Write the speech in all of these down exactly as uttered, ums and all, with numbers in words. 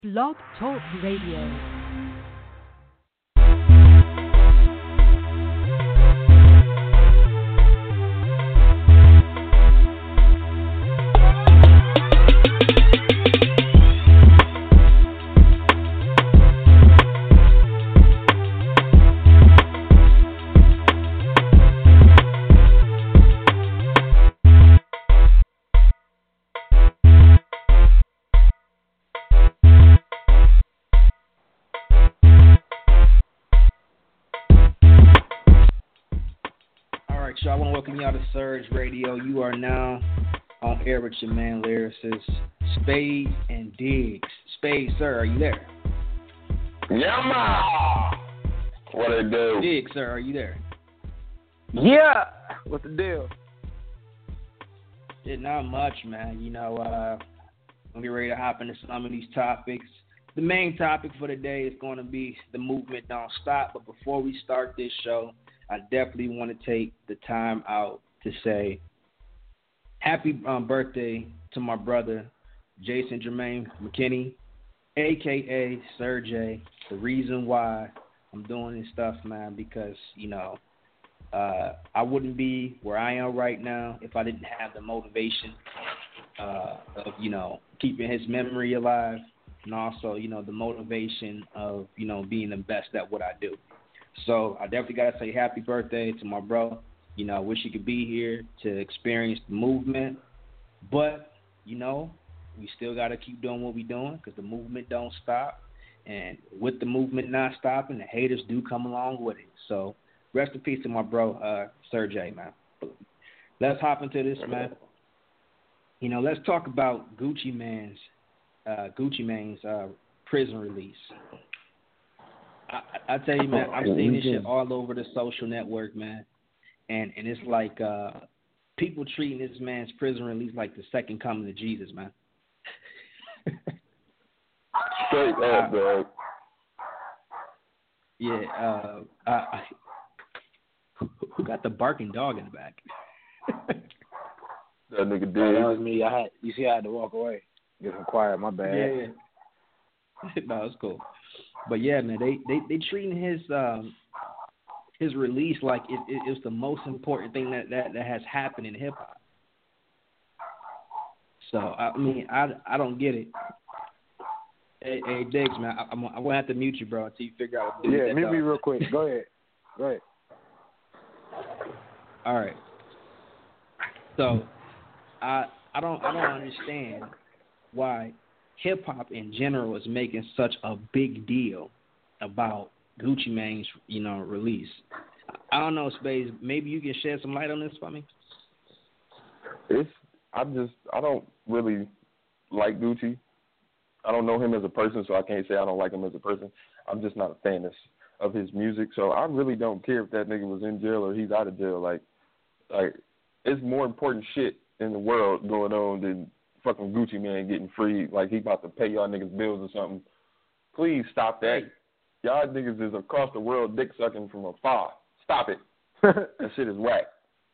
Blog Talk Radio. So I want to welcome y'all to Surge Radio. You are now on air with your man lyricist Spade and Diggs. Spade, sir, are you there? Yeah, ma. What it do? Diggs, sir, are you there? Yeah. What's the deal? Yeah, not much, man. You know, uh, I'm getting ready to hop into some of these topics. The main topic for today is going to be the movement don't stop. But before we start this show, I definitely want to take the time out to say happy um, birthday to my brother, Jason Jermaine McKinney, a k a. Sir J. The reason why I'm doing this stuff, man, because, you know, uh, I wouldn't be where I am right now if I didn't have the motivation uh, of, you know, keeping his memory alive and also, you know, the motivation of, you know, being the best at what I do. So I definitely got to say happy birthday to my bro. You know, I wish he could be here to experience the movement. But, you know, we still got to keep doing what we're doing because the movement don't stop. And with the movement not stopping, the haters do come along with it. So rest in peace to my bro, uh, Sir J, man. Let's hop into this, man. You know, let's talk about Gucci Mane's, uh, Gucci Mane's uh, prison release. I, I tell you, man, I'm seeing this shit all over the social network, man, and and it's like uh, people treating this man's prison release like the second coming of Jesus, man. Straight up, bro. Yeah, uh, I, I, who got the barking dog in the back? That nigga did. Oh, that was me. I had, you see, I had to walk away. Get some quiet. My bad. Yeah, yeah. No, it's cool. But yeah, man, they they they treating his um his release like it, it, it's the most important thing that, that, that has happened in hip hop. So I mean, I, I don't get it. Hey, hey Diggs, man, I, I'm I'm gonna have to mute you, bro, until you figure out. What yeah, mute dog. me real quick. Go ahead. Go ahead. All right. So I I don't I don't understand why hip hop in general is making such a big deal about Gucci Mane's, you know, release. I don't know, Spades. Maybe you can shed some light on this for me. It's I just I don't really like Gucci. I don't know him as a person, so I can't say I don't like him as a person. I'm just not a fan of, of his music, so I really don't care if that nigga was in jail or he's out of jail. Like, like it's more important shit in the world going on than fucking Gucci Mane getting free, like he about to pay y'all niggas bills or something. Please stop that. Y'all niggas is across the world dick sucking from afar. Stop it. That shit is whack.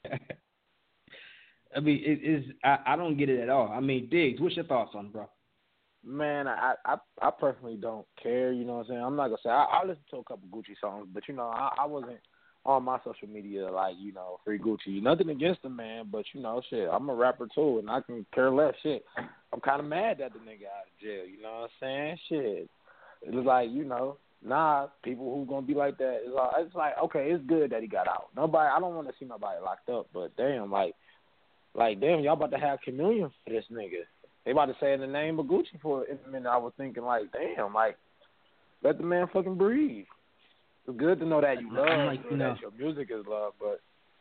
I mean, it is. I, I don't get it at all. I mean, Diggs, what's your thoughts on it, bro? Man, I, I I personally don't care. You know what I'm saying? I'm not gonna say I, I listen to a couple Gucci songs, but you know I, I wasn't on my social media like, you know, free Gucci. Nothing against the man, but, you know, shit, I'm a rapper too, and I can care less. Shit, I'm kind of mad that the nigga out of jail, you know what I'm saying? Shit. It's like, you know, nah, people who going to be like that, it's like, it's like, okay, it's good that he got out. Nobody, I don't want to see nobody locked up, but damn, like, like, damn, y'all about to have communion for this nigga. They about to say in the name of Gucci for a minute. I was thinking, like, damn, like, let the man fucking breathe. It's good to know that you love, I'm like, you you know, know, that your music is love, but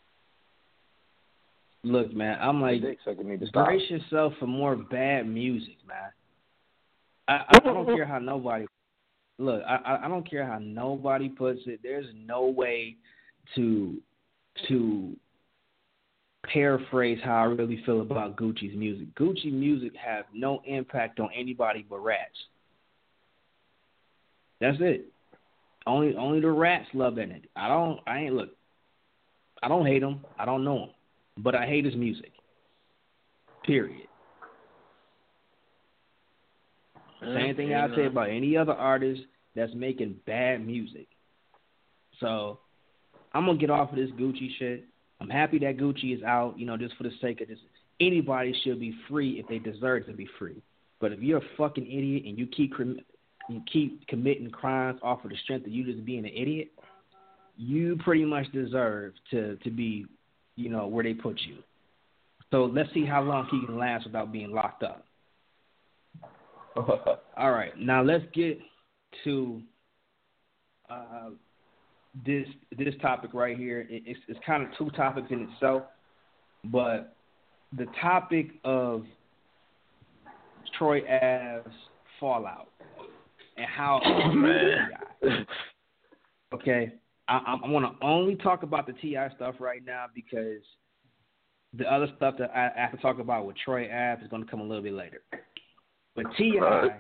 look, man, I'm like, brace yourself for more bad music, man. I, I, I don't care how nobody, look, I, I don't care how nobody puts it. There's no way to to paraphrase how I really feel about Gucci's music. Gucci music has no impact on anybody but rats. That's it. Only only the rats love that nigga. I don't. I ain't look. I don't hate him. I don't know him, but I hate his music. Period. Same thing I say about any other artist that's making bad music. So I'm gonna get off of this Gucci shit. I'm happy that Gucci is out, you know, just for the sake of this. Anybody should be free if they deserve to be free. But if you're a fucking idiot and you keep you keep committing crimes off of the strength of you just being an idiot, you pretty much deserve to, to be, you know, where they put you. So let's see how long he can last without being locked up. All right, now let's get to uh, this this topic right here. It, it's, it's kind of two topics in itself, but the topic of Troy Ave's fallout and how. Oh, man. Okay, I, I want to only talk about the T I stuff right now because the other stuff that I, I have to talk about with Troy Ave is going to come a little bit later. But T I,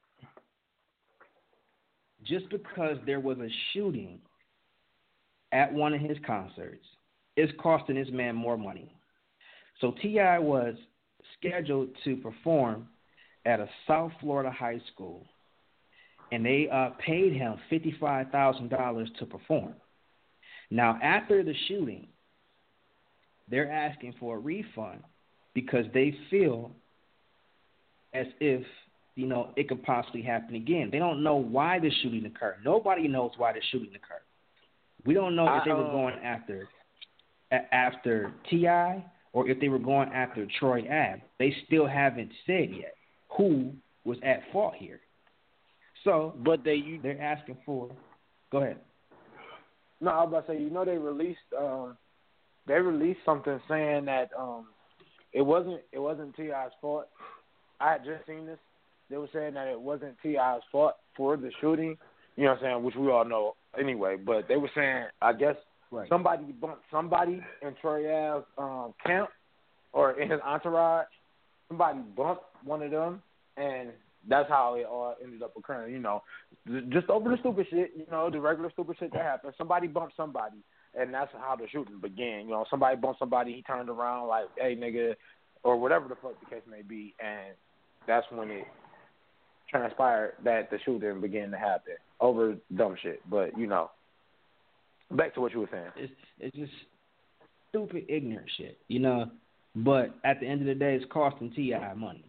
just because there was a shooting at one of his concerts, is costing this man more money. So T I was scheduled to perform at a South Florida high school, and they uh, paid him fifty-five thousand dollars to perform. Now, after the shooting, they're asking for a refund because they feel as if, you know, it could possibly happen again. They don't know why the shooting occurred. Nobody knows why the shooting occurred. We don't know if they were going after after T I or if they were going after Troy Ave. They still haven't said yet who was at fault here. So, but they you, they're asking for. Go ahead. No, I was about to say, you know, they released um, they released something saying that um, it wasn't it wasn't T I's fault. I had just seen this. They were saying that it wasn't T I's fault for the shooting, you know what I'm saying, which we all know anyway. But they were saying, I guess, right. somebody bumped somebody in Troy Ave's um, camp or in his entourage. Somebody bumped one of them, and that's how it all ended up occurring, you know. Just over the stupid shit, you know, the regular stupid shit that happened. Somebody bumped somebody, and that's how the shooting began. You know, somebody bumped somebody, he turned around like, hey, nigga, or whatever the fuck the case may be, and that's when it transpired that the shooting began to happen over dumb shit. But, you know, back to what you were saying. It's, it's just stupid, ignorant shit, you know. But at the end of the day, it's costing T I money.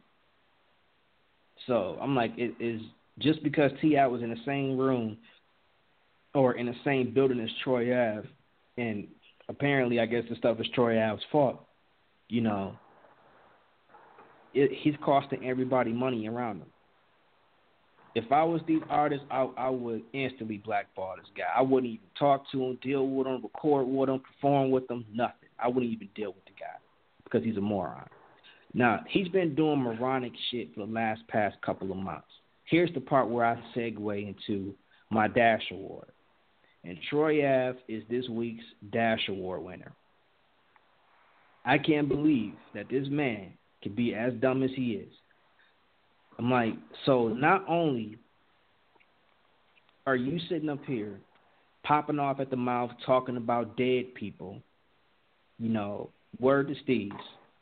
So I'm like, it is just because T I was in the same room or in the same building as Troy Ave, and apparently I guess the stuff is Troy Ave's fault, you know, it, he's costing everybody money around him. If I was these artists, I, I would instantly blackball this guy. I wouldn't even talk to him, deal with him, record with him, perform with him, nothing. I wouldn't even deal with the guy because he's a moron. Now, he's been doing moronic shit for the last past couple of months. Here's the part where I segue into my Dash Award. And Troy Ave is this week's Dash Award winner. I can't believe that this man can be as dumb as he is. I'm like, so not only are you sitting up here popping off at the mouth talking about dead people, you know, word to Steve's,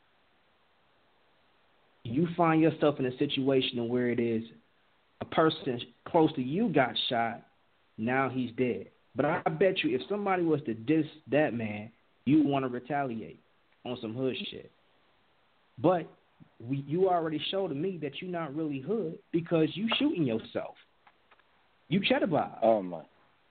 you find yourself in a situation where it is a person close to you got shot, now he's dead. But I bet you if somebody was to diss that man, you want to retaliate on some hood shit. But we, you already showed to me that you're not really hood because you shooting yourself. You Cheddar Bob. Oh my.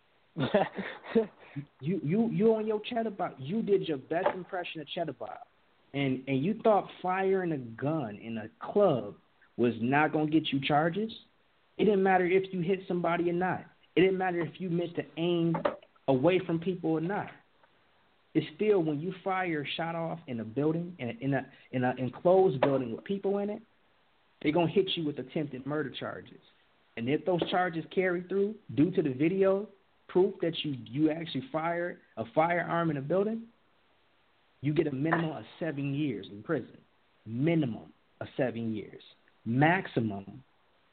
you you you on your Cheddar Bob. You did your best impression of Cheddar Bob. And and you thought firing a gun in a club was not going to get you charges? It didn't matter if you hit somebody or not. It didn't matter if you meant to aim away from people or not. It's still when you fire a shot off in a building, in a, in a, in an enclosed building with people in it, they're going to hit you with attempted murder charges. And if those charges carry through due to the video proof that you, you actually fired a firearm in a building, you get a minimum of seven years in prison. Minimum of seven years. Maximum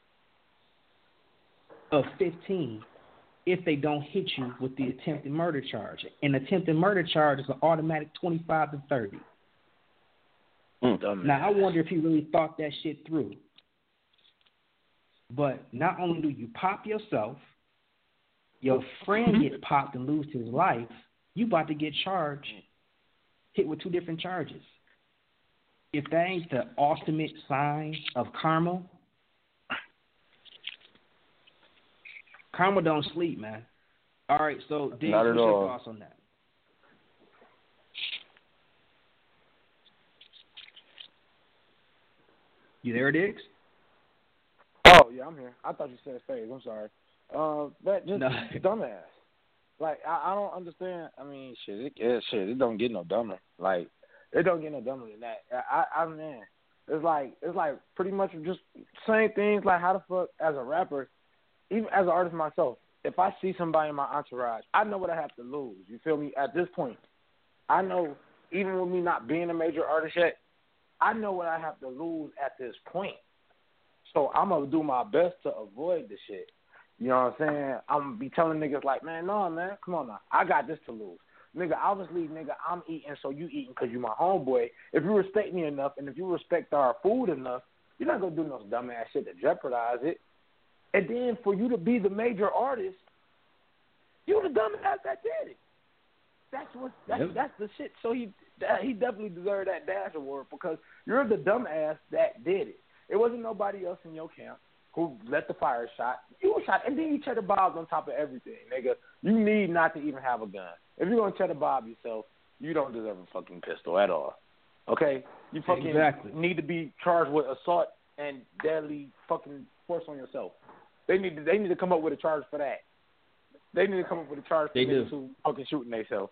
of fifteen if they don't hit you with the attempted murder charge. An attempted murder charge is an automatic twenty-five to thirty. Mm, now, I wonder if he really thought that shit through. But not only do you pop yourself, your friend gets popped and lose his life, you about to get charged, hit with two different charges. If that ain't the ultimate sign of karma, karma don't sleep, man. All right, so Diggs, what's your thoughts on that? You there, Diggs? Oh, yeah, I'm here. I thought you said Faze. I'm sorry. Uh, that just no. dumbass. Like, I, I don't understand. I mean, shit, it, it, shit, it don't get no dumber. Like, it don't get no dumber than that. I, I, I man, it's like, it's like pretty much just saying things like how the fuck, as a rapper, even as an artist myself, if I see somebody in my entourage, I know what I have to lose. You feel me? At this point, I know, even with me not being a major artist yet, I know what I have to lose at this point. So I'm going to do my best to avoid the shit. You know what I'm saying? I'm going to be telling niggas like, man, no, man, come on now. I got this to lose. Nigga, obviously, nigga, I'm eating, so you eating because you my homeboy. If you respect me enough and if you respect our food enough, you're not going to do no dumbass shit to jeopardize it. And then for you to be the major artist, you the dumbass that did it. That's what. That's, yep. that's the shit. So he that, he definitely deserved that Dash Award because you're the dumbass that did it. It wasn't nobody else in your camp who let the fire shot. You were shot, and then you cheddar bob on top of everything, nigga. You need not to even have a gun. If you're gonna cheddar bob yourself, you don't deserve a fucking pistol at all. Okay? You fucking exactly. need to be charged with assault and deadly fucking force on yourself. They need to, they need to come up with a charge for that. They need to come up with a charge for niggas who fucking shooting themselves.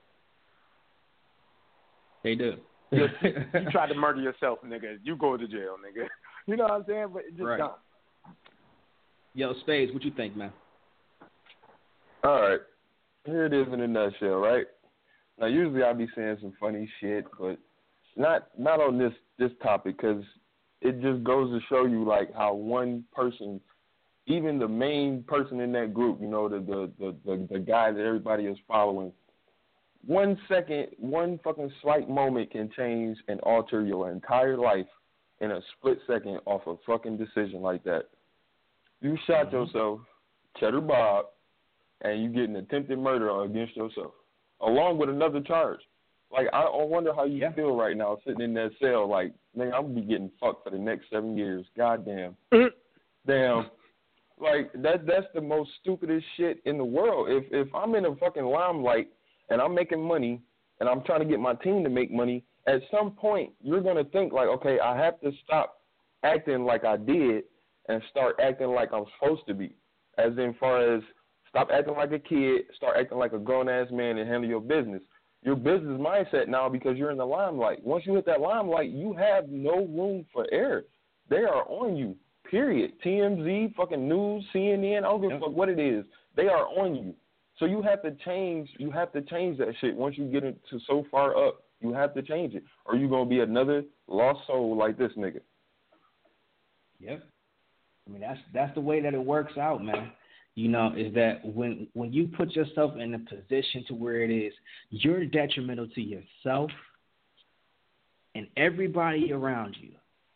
They do. you, you tried to murder yourself, nigga. You go to jail, nigga. You know what I'm saying? But it just right. don't. Yo, Spades, what you think, man? All right. Here it is in a nutshell, right? Now, usually I'll be saying some funny shit, but not not on this, this topic because it just goes to show you, like, how one person, even the main person in that group, you know, the the, the, the, the guy that everybody is following, one second, one fucking slight moment can change and alter your entire life in a split second off a fucking decision like that. You shot mm-hmm. yourself, Cheddar Bob, and you get an attempted murder against yourself, along with another charge. Like, I, I wonder how you yeah. feel right now sitting in that cell. Like, man, I'm going to be getting fucked for the next seven years. God damn. Damn. Like, that that's the most stupidest shit in the world. If if I'm in a fucking limelight and I'm making money and I'm trying to get my team to make money, at some point you're going to think, like, okay, I have to stop acting like I did and start acting like I'm supposed to be. As in far as stop acting like a kid, start acting like a grown-ass man and handle your business. Your business mindset now because you're in the limelight. Once you hit that limelight, you have no room for error. They are on you, period. T M Z, fucking news, C N N, I don't give a fuck what it is. They are on you. So you have to change, you have to change that shit. Once you get into so far up, you have to change it. Or you're going to be another lost soul like this nigga. Yep. I mean, that's that's the way that it works out, man. You know, is that when when you put yourself in a position to where it is, you're detrimental to yourself and everybody around you.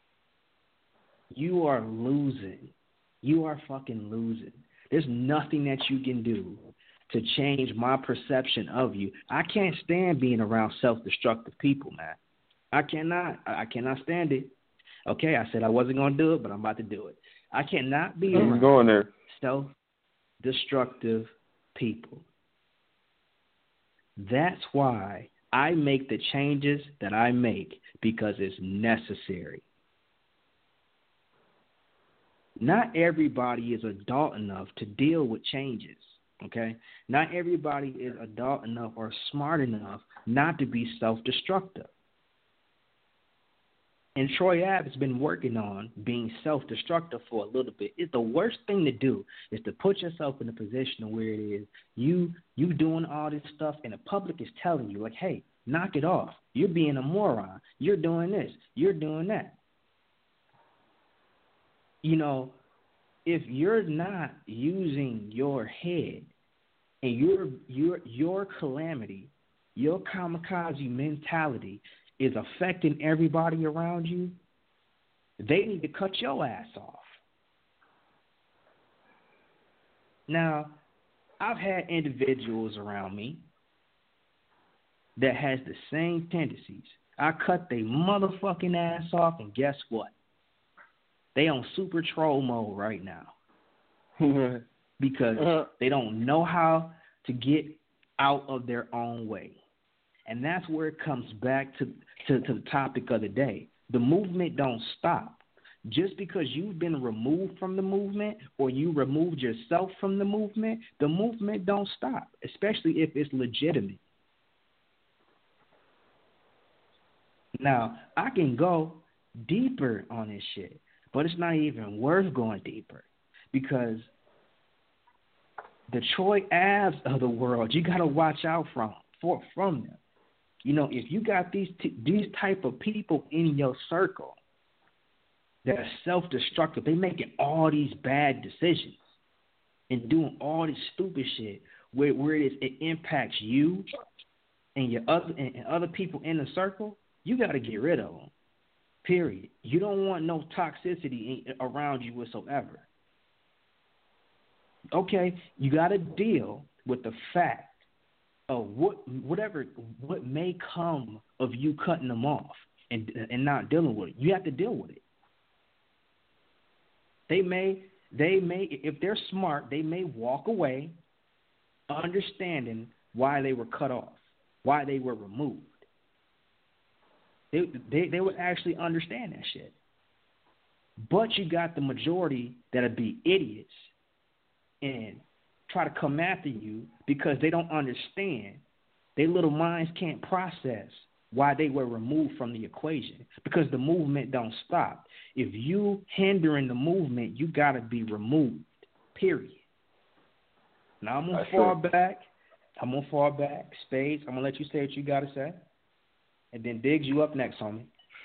You are losing. You are fucking losing. There's nothing that you can do to change my perception of you. I can't stand being around self-destructive people, man. I cannot. I cannot stand it. Okay, I said I wasn't going to do it, but I'm about to do it. I cannot be around going there. self-destructive people. That's why I make the changes that I make, because it's necessary. Not everybody is adult enough to deal with changes, okay? Not everybody is adult enough or smart enough not to be self-destructive. And Troy Ave has been working on being self-destructive for a little bit. It's the worst thing to do is to put yourself in a position where it is you you doing all this stuff and the public is telling you, like, hey, knock it off. You're being a moron. You're doing this. You're doing that. You know, if you're not using your head and your your your calamity, your kamikaze mentality is affecting everybody around you, they need to cut your ass off. Now, I've had individuals around me that has the same tendencies. I cut their motherfucking ass off, and guess what? They on super troll mode right now because they don't know how to get out of their own way. And that's where it comes back to, to, to the topic of the day. The movement don't stop. Just because you've been removed from the movement or you removed yourself from the movement, the movement don't stop, especially if it's legitimate. Now, I can go deeper on this shit, but it's not even worth going deeper because the Troy Abs of the world, you got to watch out from for from them. You know, if you got these t- these type of people in your circle that are self-destructive, they making all these bad decisions and doing all this stupid shit where, where it is it impacts you and your other and, and other people in the circle. You got to get rid of them. Period. You don't want no toxicity in, around you whatsoever. Okay, you got to deal with the fact of what whatever what may come of you cutting them off and and not dealing with it. You have to deal with it. They may they may if they're smart, they may walk away understanding why they were cut off, why they were removed. They, they they would actually understand that shit. But you got the majority that'll be idiots and try to come after you because they don't understand. Their little minds can't process why they were removed from the equation because the movement don't stop. If you hindering the movement, you got to be removed, period. Now I'm going to fall back. I'm going to fall back. Spades, I'm going to let you say what you got to say. And then Diggs, you up next, homie.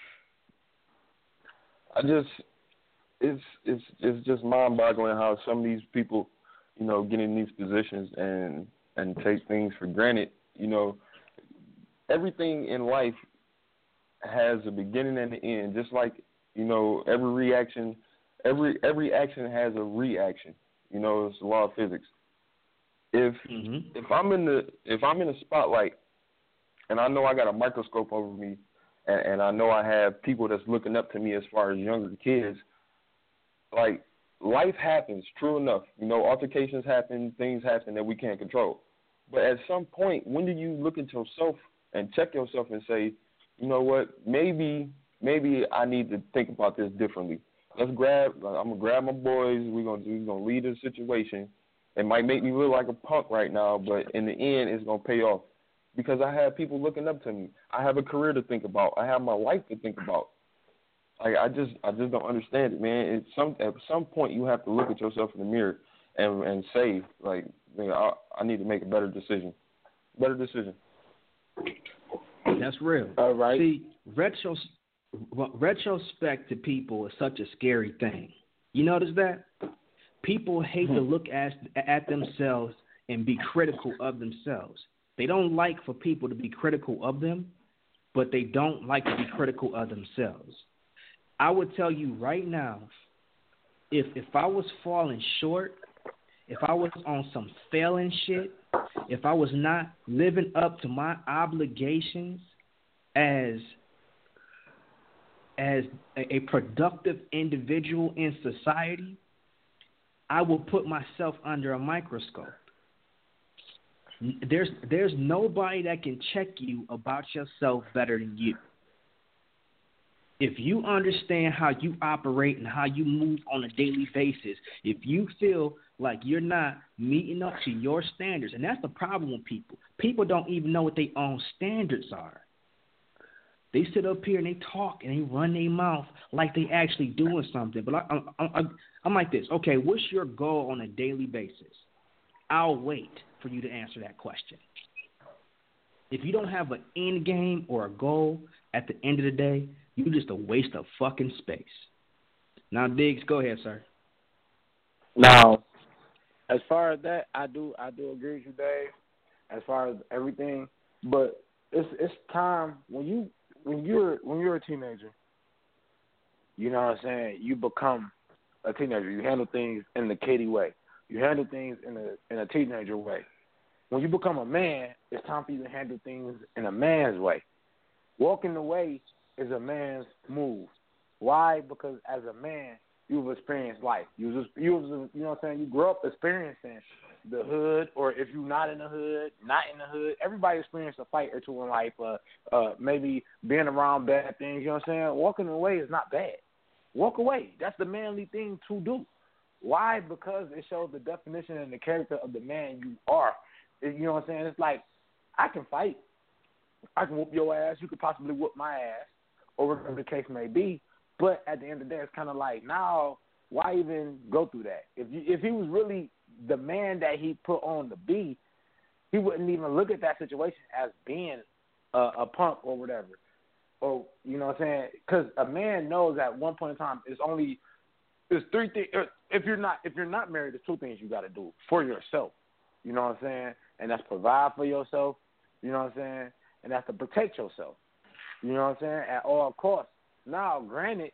I just, it's it's it's just mind-boggling how some of these people, you know, get in these positions and and take things for granted. You know, everything in life has a beginning and an end. Just like, you know, every reaction, every every action has a reaction. You know, it's the law of physics. If mm-hmm. if I'm in the if I'm in the spotlight, and I know I got a microscope over me, and, and I know I have people that's looking up to me as far as younger kids, like, life happens, true enough. You know, altercations happen, things happen that we can't control. But at some point, when do you look at yourself and check yourself and say, you know what, maybe maybe I need to think about this differently. Let's grab, I'm going to grab my boys, we're going to we're gonna lead the situation. It might make me look like a punk right now, but in the end, it's going to pay off. Because I have people looking up to me. I have a career to think about. I have my life to think about. Like I just, I just don't understand it, man. It's some at some point you have to look at yourself in the mirror and and say, like, man, I, I need to make a better decision. Better decision. That's real. All right. See, retros, retrospect to people is such a scary thing. You notice that? People hate to look at at themselves and be critical of themselves. They don't like for people to be critical of them, but they don't like to be critical of themselves. I would tell you right now, if if I was falling short, if I was on some failing shit, if I was not living up to my obligations as as a, a productive individual in society, I will put myself under a microscope. There's there's nobody that can check you about yourself better than you. If you understand how you operate and how you move on a daily basis, if you feel like you're not meeting up to your standards, and that's the problem with people. People don't even know what their own standards are. They sit up here and they talk and they run their mouth like they actually doing something. But I, I, I, I'm like this. Okay, what's your goal on a daily basis? I'll wait for you to answer that question. If you don't have an end game or a goal at the end of the day, you're just a waste of fucking space. Now, Diggs, go ahead, sir. Now, as far as that, I do I do agree with you, Dave. As far as everything, but it's it's time when you when you're when you're a teenager. You know what I'm saying? You become a teenager. You handle things in the kiddie way. You handle things in a in a teenager way. When you become a man, it's time for you to handle things in a man's way. Walking away is a man's move. Why? Because as a man, you've experienced life. You was, you was, you know what I'm saying? You grew up experiencing the hood, or if you're not in the hood, not in the hood. Everybody experienced a fight or two in life. Uh, uh, maybe being around bad things. You know what I'm saying? Walking away is not bad. Walk away. That's the manly thing to do. Why? Because it shows the definition and the character of the man you are. You know what I'm saying? It's like, I can fight. I can whoop your ass. You could possibly whoop my ass, or whatever the case may be. But at the end of the day, it's kind of like, now, why even go through that? If you, if he was really the man that he put on to be, he wouldn't even look at that situation as being a, a punk or whatever. Or, you know what I'm saying? Because a man knows at one point in time, it's only, there's three things. If you're not, if you're not married, there's two things you got to do for yourself. You know what I'm saying? And that's provide for yourself. You know what I'm saying? And that's to protect yourself. You know what I'm saying? At all costs. Now, granted,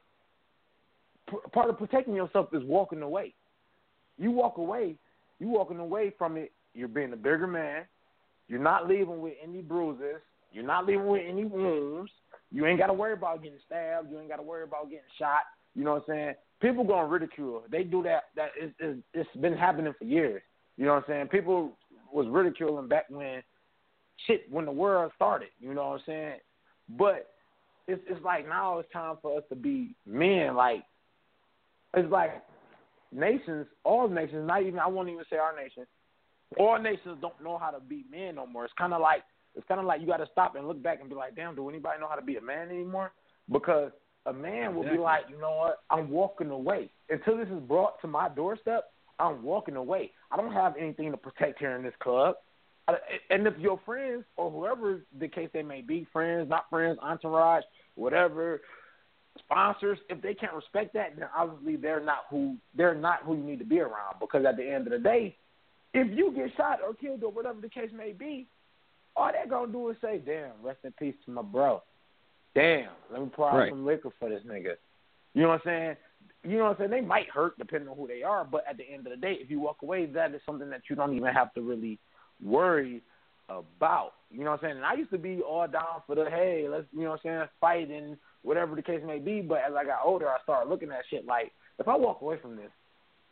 p- part of protecting yourself is walking away. You walk away, you walking away from it, you're being a bigger man. You're not leaving with any bruises. You're not leaving with any wounds. You ain't got to worry about getting stabbed. You ain't got to worry about getting shot. You know what I'm saying? People going to ridicule. They do that. That is, is, it's been happening for years. You know what I'm saying? People was ridiculing back when shit, when the world started. You know what I'm saying? But it's it's like now it's time for us to be men. Like, it's like nations, all nations, not even, I won't even say our nation, all nations don't know how to be men no more. It's kind of like, it's kind of like you got to stop and look back and be like, damn, do anybody know how to be a man anymore? Because a man will exactly. be like, you know what, I'm walking away. Until this is brought to my doorstep, I'm walking away. I don't have anything to protect here in this club. And if your friends or whoever the case they may be, friends, not friends, entourage, whatever, sponsors, if they can't respect that, then obviously they're not who they're not who you need to be around. Because at the end of the day, if you get shot or killed or whatever the case may be, all they're gonna do is say, "Damn, rest in peace to my bro. Damn, let me pour out right. some liquor for this nigga." You know what I'm saying? You know what I'm saying? They might hurt depending on who they are, but at the end of the day, if you walk away, that is something that you don't even have to really worry about. You know what I'm saying? And I used to be all down for the, hey, let's, you know what I'm saying, fight and whatever the case may be, but as I got older, I started looking at shit like, if I walk away from this,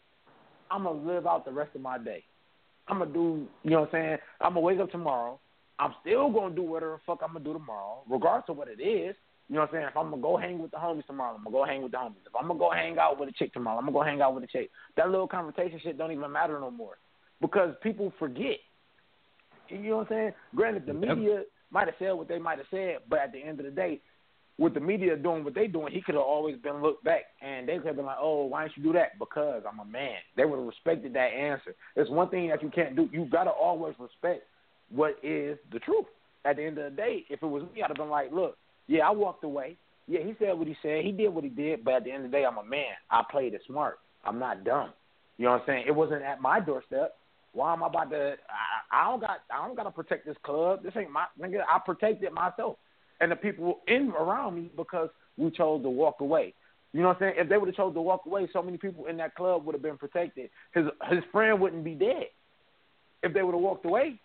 I'm going to live out the rest of my day. I'm going to do, you know what I'm saying, I'm going to wake up tomorrow. I'm still going to do whatever the fuck I'm going to do tomorrow, regardless of what it is. You know what I'm saying? If I'm going to go hang with the homies tomorrow, I'm going to go hang with the homies. If I'm going to go hang out with a chick tomorrow, I'm going to go hang out with a chick. That little conversation shit don't even matter no more because people forget. You know what I'm saying? Granted, the media might have said what they might have said, but at the end of the day, with the media doing what they doing, he could have always been looked back, and they could have been like, oh, why didn't you do that? Because I'm a man. They would have respected that answer. It's one thing that you can't do. You got to always respect what is the truth. At the end of the day, if it was me, I'd have been like, look, yeah, I walked away. Yeah, he said what he said. He did what he did, but at the end of the day, I'm a man. I played it smart. I'm not dumb. You know what I'm saying? It wasn't at my doorstep. Why am I about to? I, I don't got. I don't got to protect this club. This ain't my nigga. I protected myself and the people in around me because we chose to walk away. You know what I'm saying? If they would have chose to walk away, so many people in that club would have been protected. His his friend wouldn't be dead if they would have walked away.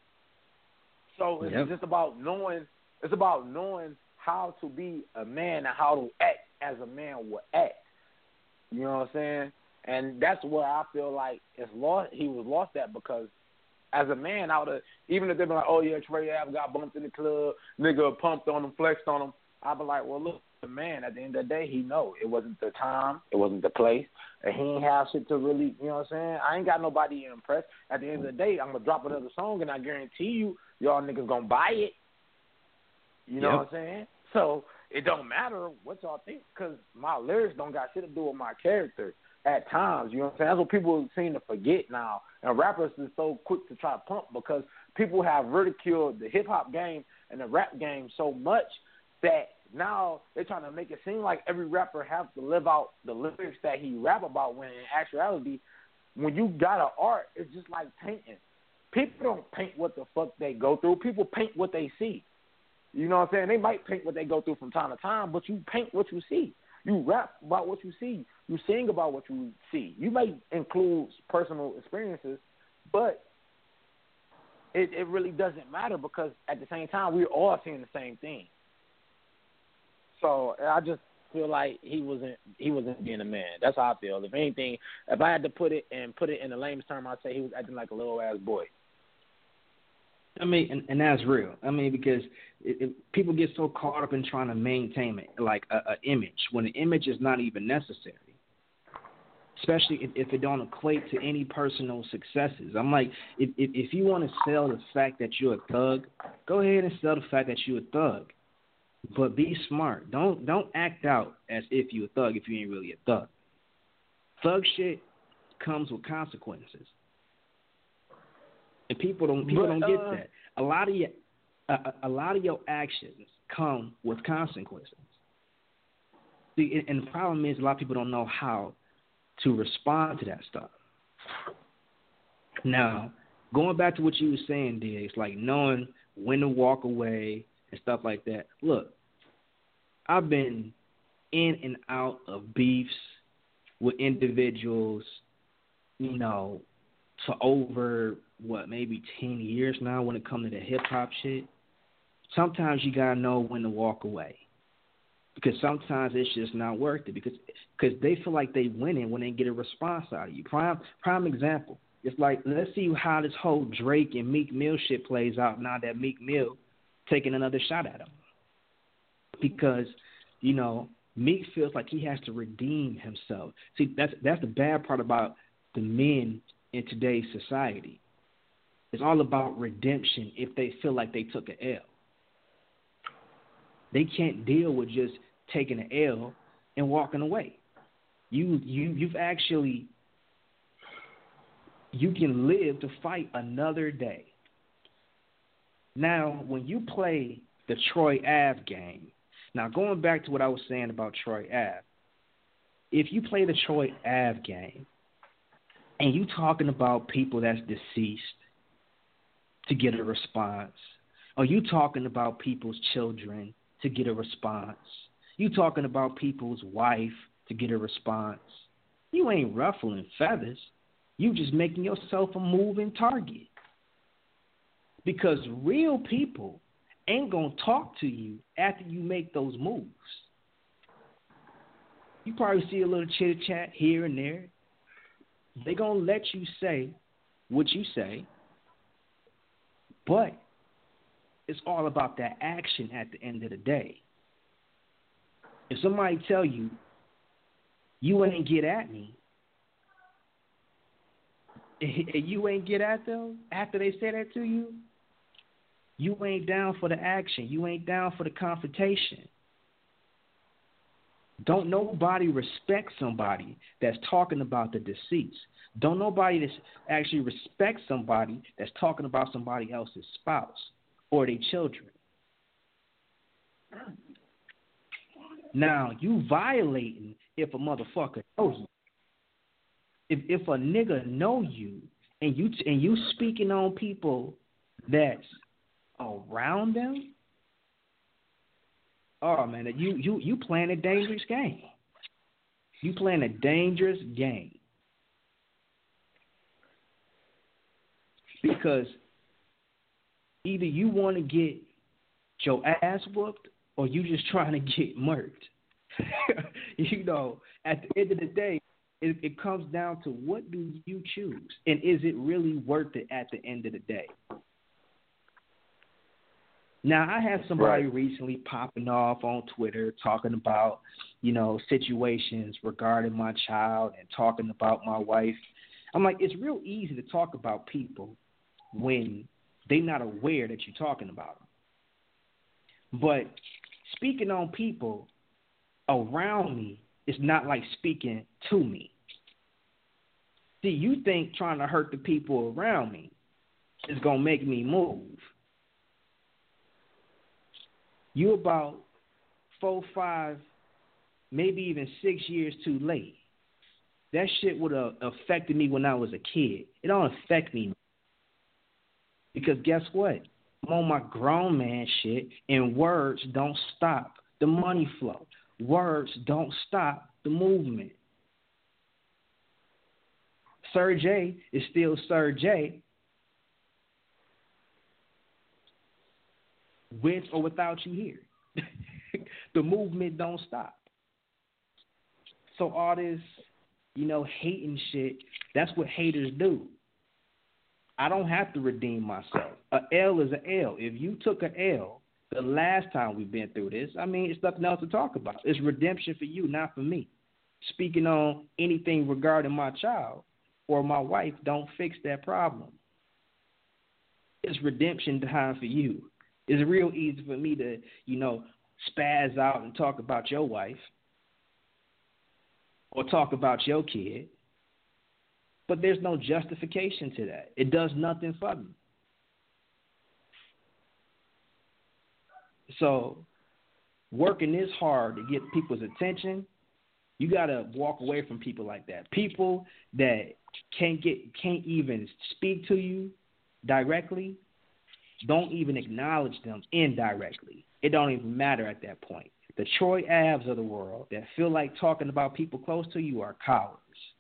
So it's yep. just about knowing. It's about knowing how to be a man and how to act as a man would act. You know what I'm saying? And that's where I feel like it's lost. He was lost at because as a man, I would have, even if they'd been like, oh, yeah, Trey Ave got bumped in the club, nigga pumped on him, flexed on him, I'd be like, well, look, the man, at the end of the day, he know it wasn't the time, it wasn't the place, and he ain't have shit to really, you know what I'm saying? I ain't got nobody to impress. At the end of the day, I'm going to drop another song, and I guarantee you, y'all niggas going to buy it. You know yep. what I'm saying? So it don't matter what y'all think because my lyrics don't got shit to do with my character. At times, you know what I'm saying? That's what people seem to forget now. And rappers is so quick to try to pump because people have ridiculed the hip-hop game and the rap game so much that now they're trying to make it seem like every rapper has to live out the lyrics that he rap about when in actuality, when you got an art, it's just like painting. People don't paint what the fuck they go through. People paint what they see. You know what I'm saying? They might paint what they go through from time to time, but you paint what you see. You rap about what you see. You sing about what you see. You may include personal experiences, but it, it really doesn't matter because at the same time, we're all seeing the same thing. So I just feel like he wasn't he wasn't being a man. That's how I feel. If anything, if I had to put it and put it in the lamest term, I'd say he was acting like a little ass boy. I mean, and, and that's real. I mean, because it, it, people get so caught up in trying to maintain it, like a, a image, when the image is not even necessary. Especially if, if it don't equate to any personal successes. I'm like, if, if if you want to sell the fact that you're a thug, go ahead and sell the fact that you're a thug. But be smart. Don't don't act out as if you're a thug if you ain't really a thug. Thug shit comes with consequences. And people don't people But, don't get uh, that. A lot of your a, a lot of your actions come with consequences. See, and the problem is a lot of people don't know how to respond to that stuff. Now, going back to what you were saying, Diggs, like knowing when to walk away and stuff like that. Look, I've been in and out of beefs with individuals, you know, for over, what, maybe ten years now when it comes to the hip-hop shit. Sometimes you got to know when to walk away. Because sometimes it's just not worth it because because they feel like they winning when they get a response out of you. Prime prime example. It's like, let's see how this whole Drake and Meek Mill shit plays out now that Meek Mill taking another shot at him. Because, you know, Meek feels like he has to redeem himself. See, that's that's the bad part about the men in today's society. It's all about redemption if they feel like they took an L. They can't deal with just taking an L and walking away. You you you've actually you can live to fight another day. Now, when you play the Troy Ave game, now going back to what I was saying about Troy Ave, if you play the Troy Ave game and you talking about people that's deceased to get a response, or you talking about people's children to get a response, you talking about people's wife to get a response, you ain't ruffling feathers. You just making yourself a moving target. Because real people ain't going to talk to you after you make those moves. You probably see a little chit-chat here and there. They going to let you say what you say, but it's all about that action at the end of the day. If somebody tell you, you ain't get at me, and you ain't get at them after they say that to you, you ain't down for the action. You ain't down for the confrontation. Don't nobody respect somebody that's talking about the deceased. Don't nobody that's actually respect somebody that's talking about somebody else's spouse or their children. Now, you violating if a motherfucker knows you. If if a nigga know you and you and you speaking on people that's around them, oh man, you you you playing a dangerous game. You playing a dangerous game because either you want to get your ass whooped or you just trying to get murked. You know, at the end of the day, it, it comes down to what do you choose, and is it really worth it at the end of the day? Now, I had somebody Right. recently popping off on Twitter talking about, you know, situations regarding my child and talking about my wife. I'm like, it's real easy to talk about people when they're not aware that you're talking about them. But speaking on people around me is not like speaking to me. See, you think trying to hurt the people around me is going to make me move. You about four, five, maybe even six years too late. That shit would have affected me when I was a kid. It don't affect me because guess what? I'm on my grown man shit, and words don't stop the money flow. words don't stop the movement. Sir J is still Sir J, with or without you here. The movement don't stop. So all this, you know, hating shit, that's what haters do. I don't have to redeem myself. A L is a L. If you took a L the last time we've been through this, I mean, it's nothing else to talk about. It's redemption for you, not for me. Speaking on anything regarding my child or my wife don't fix that problem. It's redemption time for you. It's real easy for me to, you know, spaz out and talk about your wife or talk about your kid. But there's no justification to that. It does nothing for me. So working this hard to get people's attention, you got to walk away from people like that. People that can't get can't even speak to you directly, don't even acknowledge them indirectly. It don't even matter at that point. The Troy Abs of the world that feel like talking about people close to you are cowards.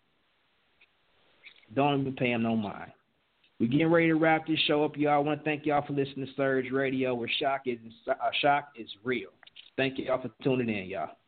Don't even pay them no mind. We're getting ready to wrap this show up, y'all. I want to thank y'all for listening to Surge Radio, where shock is uh, shock is real. Thank y'all for tuning in, y'all.